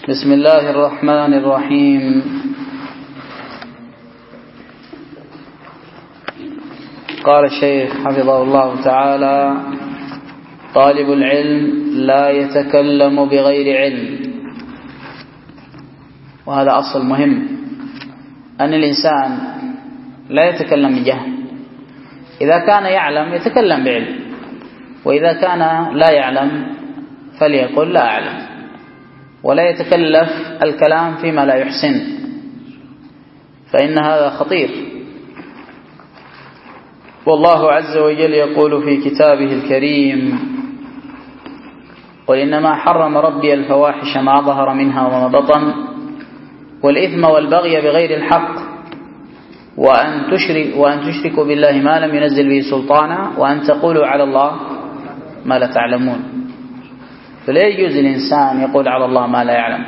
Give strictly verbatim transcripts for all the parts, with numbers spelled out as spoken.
بسم الله الرحمن الرحيم. قال الشيخ حفظه الله تعالى: طالب العلم لا يتكلم بغير علم. وهذا أصل مهم، أن الإنسان لا يتكلم بجهل. إذا كان يعلم يتكلم بعلم، وإذا كان لا يعلم فليقل لا أعلم، ولا يتكلف الكلام فيما لا يحسن، فإن هذا خطير. والله عز وجل يقول في كتابه الكريم: قل إنما حرم ربي الفواحش ما ظهر منها وما بطن والإثم والبغي بغير الحق وأن تشرك وأن تشركوا بالله ما لم ينزل به سلطانا وأن تقولوا على الله ما لا تعلمون. فلا يجوز الإنسان يقول على الله ما لا يعلم.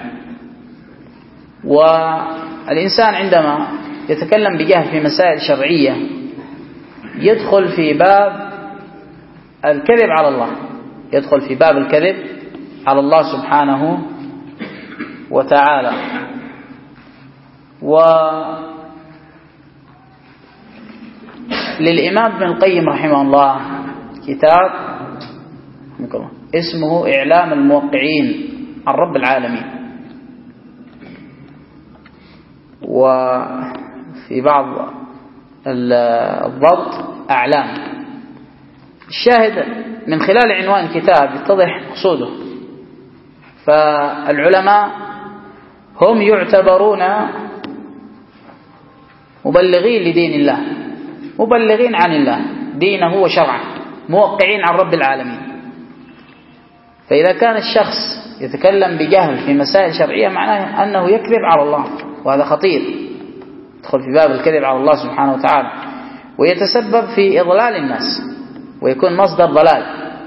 والإنسان عندما يتكلم بجهل في مسائل شرعية يدخل في باب الكذب على الله، يدخل في باب الكذب على الله سبحانه وتعالى. وللإمام ابن القيم رحمه الله كتاب اسمه إعلام الموقعين عن رب العالمين، وفي بعض الضبط أعلام. الشاهد من خلال عنوان الكتاب يتضح مقصوده. فالعلماء هم يعتبرون مبلغين لدين الله، مبلغين عن الله دينه وشرعه، موقعين عن رب العالمين. فإذا كان الشخص يتكلم بجهل في مسائل شرعية معناه أنه يكذب على الله، وهذا خطير، يدخل في باب الكذب على الله سبحانه وتعالى، ويتسبب في إضلال الناس ويكون مصدر ضلال،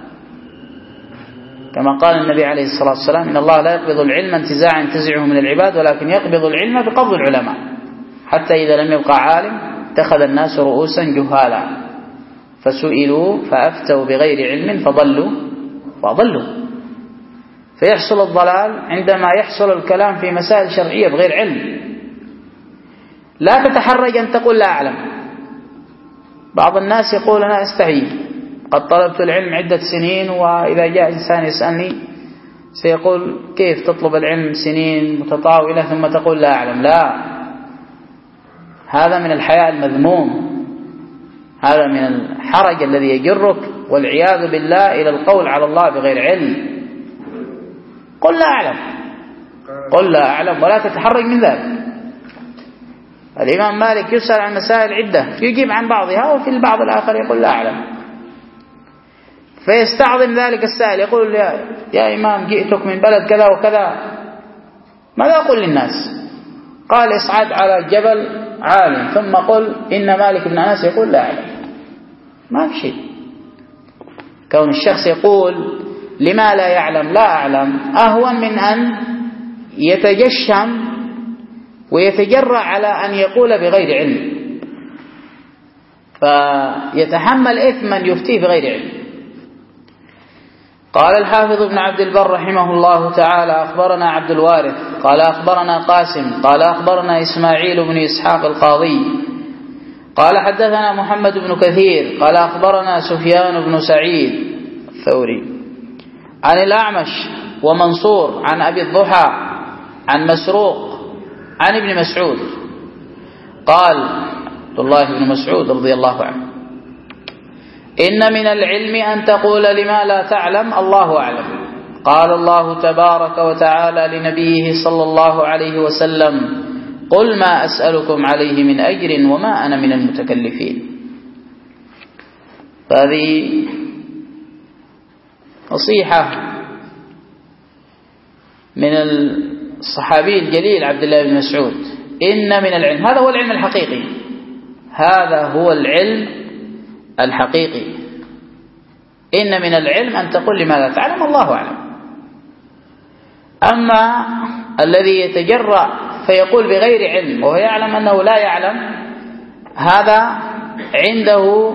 كما قال النبي عليه الصلاة والسلام: إن الله لا يقبض العلم انتزاعا ينتزعه من العباد ولكن يقبض العلم بقبض العلماء، حتى إذا لم يبقى عالم اتخذ الناس رؤوسا جهالا فسئلوا فأفتوا بغير علم فضلوا وأضلوا. فيحصل الضلال عندما يحصل الكلام في مسائل شرعية بغير علم. لا تتحرج أن تقول لا أعلم. بعض الناس يقول: أنا أستحي، قد طلبت العلم عدة سنين، وإذا جاء إنسان يسألني سيقول: كيف تطلب العلم سنين متطاولة ثم تقول لا أعلم؟ لا، هذا من الحياء المذموم، هذا من الحرج الذي يجرك والعياذ بالله إلى القول على الله بغير علم. قل لا أعلم، قل لا أعلم ولا تتحرج من ذلك. الإمام مالك يسأل عن مسائل عدة يجيب عن بعضها، وفي البعض الآخر يقول لا أعلم، فيستعظم ذلك السائل، يقول: يا, يا إمام جئتك من بلد كذا وكذا، ماذا أقول للناس؟ قال: اصعد على جبل عالم ثم قل إن مالك بن أنس يقول لا أعلم. ما في شيء. كون الشخص يقول لما لا يعلم لا أعلم أهون من أن يتجشم ويتجرأ على أن يقول بغير علم، فيتحمل إثما يفتيه بغير علم. قال الحافظ ابن عبد البر رحمه الله تعالى: أخبرنا عبد الوارث قال أخبرنا قاسم قال أخبرنا إسماعيل بن إسحاق القاضي قال حدثنا محمد بن كثير قال أخبرنا سفيان بن سعيد الثوري عن الأعمش ومنصور عن أبي الضحى عن مسروق عن ابن مسعود قال: عبد الله بن مسعود رضي الله عنه: إن من العلم أن تقول لما لا تعلم الله أعلم. قال الله تبارك وتعالى لنبيه صلى الله عليه وسلم: قل ما أسألكم عليه من أجر وما أنا من المتكلفين. فهذه نصيحة من الصحابي الجليل عبد الله بن مسعود: إن من العلم، هذا هو العلم الحقيقي، هذا هو العلم الحقيقي. إن من العلم أن تقول لما لا تعلم الله أعلم. أما الذي يتجرأ فيقول بغير علم وهو يعلم أنه لا يعلم، هذا عنده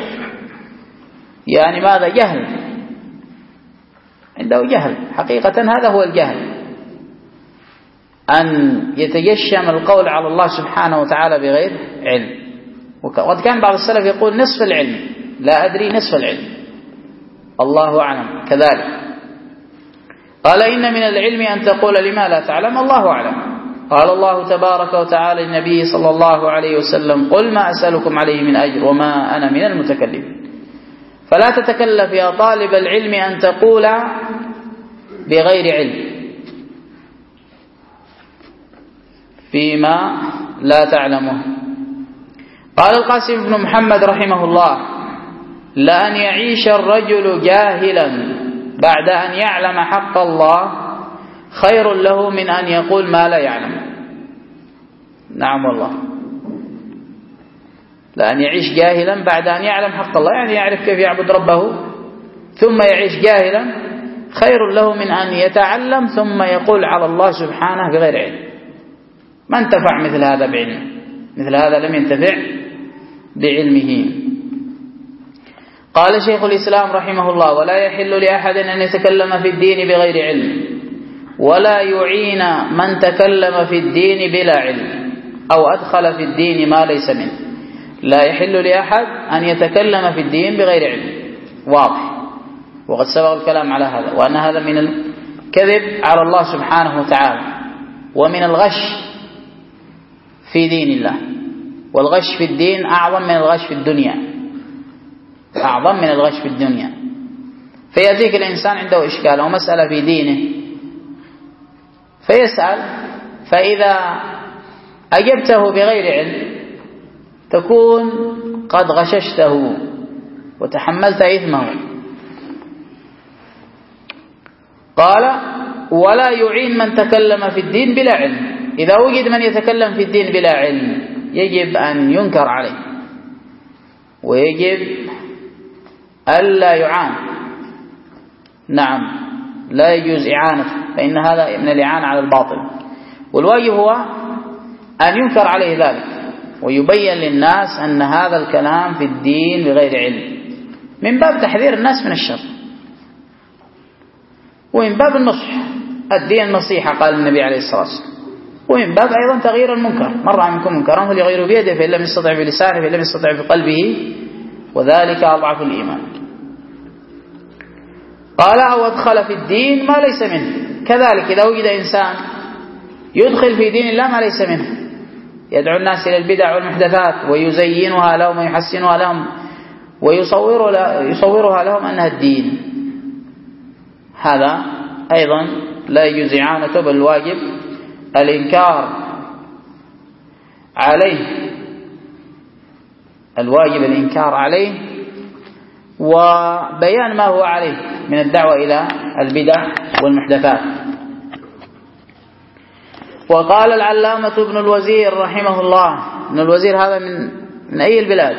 يعني ماذا؟ جهل، عنده جهل حقيقة، هذا هو الجهل. أن يتجشم القول على الله سبحانه وتعالى بغير علم. وقد كان بعض السلف يقول نصف العلم، لا أدري نصف العلم، الله أعلم كذلك. قال إن من العلم أن تقول لما لا تعلم الله أعلم. قال الله تبارك وتعالى للنبي صلى الله عليه وسلم قل ما أسألكم عليه من أجر وما أنا من المتكلمين. فلا تتكلف يا طالب العلم أن تقول بغير علم فيما لا تعلمه. قال القاسم بن محمد رحمه الله لأن يعيش الرجل جاهلا بعد أن يعلم حق الله خير له من أن يقول ما لا يعلم. نعم والله، لأن يعيش جاهلا بعد أن يعلم حق الله، يعني يعرف كيف يعبد ربه ثم يعيش جاهلا، خير له من أن يتعلم ثم يقول على الله سبحانه بغير علم. ما انتفع مثل هذا بعلمه، مثل هذا لم ينتفع بعلمه. قال شيخ الإسلام رحمه الله ولا يحل لأحد أن يتكلم في الدين بغير علم ولا يعين من تكلم في الدين بلا علم أو أدخل في الدين ما ليس منه. لا يحل لأحد أن يتكلم في الدين بغير علم، واضح، وقد سبق الكلام على هذا، وأن هذا من الكذب على الله سبحانه وتعالى ومن الغش في دين الله. والغش في الدين أعظم من الغش في الدنيا، أعظم من الغش في الدنيا. فيأتيك الإنسان عنده إشكال أو مسألة في دينه فيسأل، فإذا أجبته بغير علم تكون قد غششته وتحملت إثمه. قال ولا يعين من تكلم في الدين بلا علم. إذا وجد من يتكلم في الدين بلا علم يجب أن ينكر عليه ويجب ألا يعان. نعم، لا يجوز إعانته، فإن هذا من الإعانة على الباطل. والواجب هو أن ينكر عليه ذلك ويبين للناس أن هذا الكلام في الدين بغير علم، من باب تحذير الناس من الشر ومن باب النصح. الدين نصيحة قال النبي عليه الصلاة والسلام، ومن باب أيضا تغيير المنكر. من رأى منكم منكرا فليغيره بيده فإن لم يستطع بلسانه فإن لم يستطع بقلبه وذلك أضعف الإيمان. قال أو أدخل في الدين ما ليس منه. كذلك إذا وجد إنسان يدخل في دين الله ما ليس منه، يدعو الناس إلى البدع والمحدثات ويزينها لهم ويحسنها لهم ويصورها لهم أنها الدين، هذا أيضا لا يجوز إعانته، بل الواجب الإنكار عليه، الواجب الإنكار عليه وبيان ما هو عليه من الدعوة إلى البدع والمحدثات. وقال العلامة ابن الوزير رحمه الله، ابن الوزير هذا من من أي البلاد؟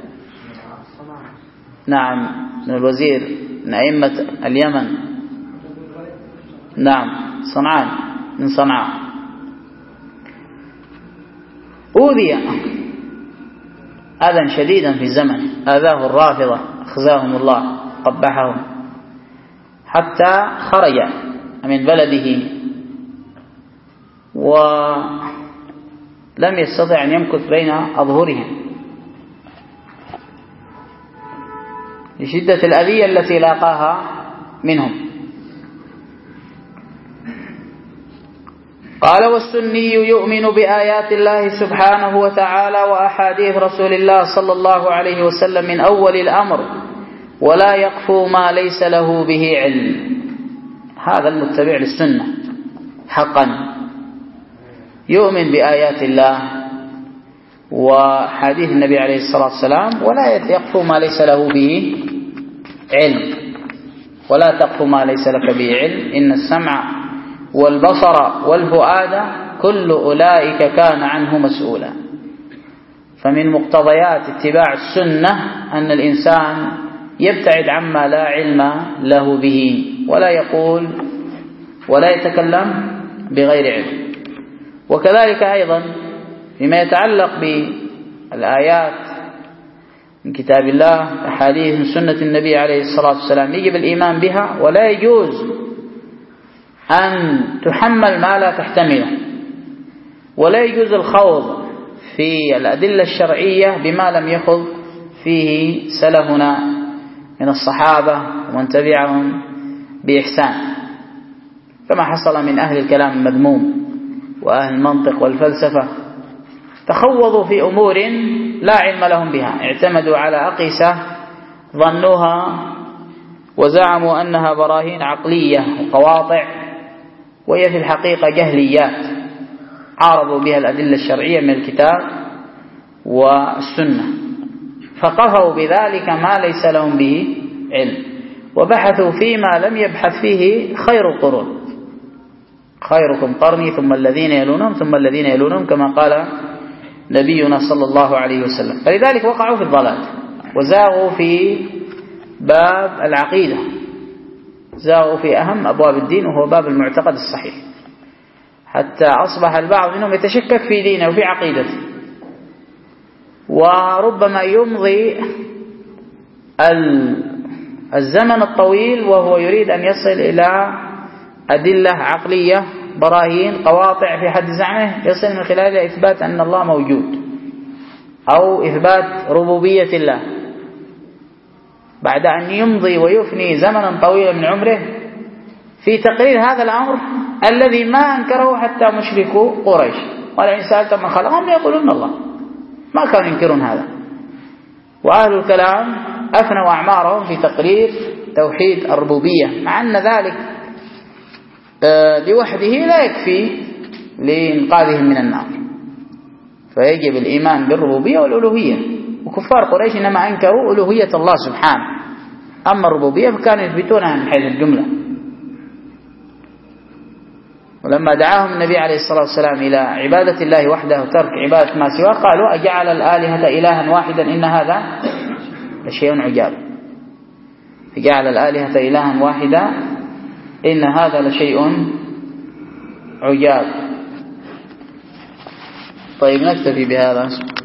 نعم، ابن الوزير من أئمة اليمن. نعم، صنعان، من صنعاء. أوذي أذى شديدا في زمن، آذاه الرافضة أخزاهم الله قبحهم حتى خرج من بلده ولم يستطع أن يمكث بين أظهرهم لشدة الأذية التي لاقاها منهم. قال والسني يؤمن بآيات الله سبحانه وتعالى وأحاديث رسول الله صلى الله عليه وسلم من أول الأمر ولا يقفو ما ليس له به علم. هذا المتبع للسنة حقا يؤمن بآيات الله وحديث النبي عليه الصلاة والسلام ولا يقفو ما ليس له به علم. ولا تقف ما ليس لك به علم إن السمع والبصر والفؤاد كل أولئك كان عنه مسؤولا. فمن مقتضيات اتباع السنة أن الإنسان يبتعد عما لا علم له به ولا يقول ولا يتكلم بغير علم. وكذلك أيضا فيما يتعلق بالآيات من كتاب الله أحاديث من سنة النبي عليه الصلاة والسلام يجب الإيمان بها ولا يجوز أن تحمل ما لا تحتمله ولا يجوز الخوض في الأدلة الشرعية بما لم يخض فيه سلفنا من الصحابة ومن تبعهم بإحسان، كما حصل من أهل الكلام المذموم وأهل المنطق والفلسفة، تخوضوا في أمور لا علم لهم بها، اعتمدوا على أقيسة ظنوها وزعموا أنها براهين عقلية وقواطع، وهي في الحقيقة جهليات عارضوا بها الأدلة الشرعية من الكتاب والسنة، فقفوا بذلك ما ليس لهم به علم، وبحثوا فيما لم يبحث فيه خير القرون، خيركم قرني ثم الذين يلونهم ثم الذين يلونهم، كما قال نبينا صلى الله عليه وسلم. فلذلك وقعوا في الضلال وزاغوا في باب العقيدة، زاغوا في أهم أبواب الدين وهو باب المعتقد الصحيح، حتى أصبح البعض منهم يتشكك في دينه وفي عقيدته، وربما يمضي الزمن الطويل وهو يريد أن يصل إلى أدلة عقلية براهين قواطع في حد زعمه، يصل من خلالها إثبات أن الله موجود أو إثبات ربوبية الله، بعد أن يمضي ويفني زمنا طويلا من عمره في تقرير هذا الأمر الذي ما أنكره حتى مشركو قريش، ولئن سألتم من خلقهم يقولون الله، ما كانوا ينكرون هذا. وأهل الكلام أفنوا أعمارهم في تقرير توحيد الربوبية، مع أن ذلك لوحده لا يكفي لإنقاذهم من النار، فيجب الإيمان بالربوبية والألوهية. وكفار قريش إنما أنكروا ألوهية الله سبحانه، أما الربوبية فكانوا يثبتونها من حيث الجملة. ولما دعاهم النبي عليه الصلاة والسلام إلى عبادة الله وحده وترك عبادة ما سواه قالوا أجعل الآلهة إلها واحدا إن هذا لشيء عجاب، فجعل الآلهة إلها واحدا إن هذا لشيء عجاب. طيب نكتفي بهذا.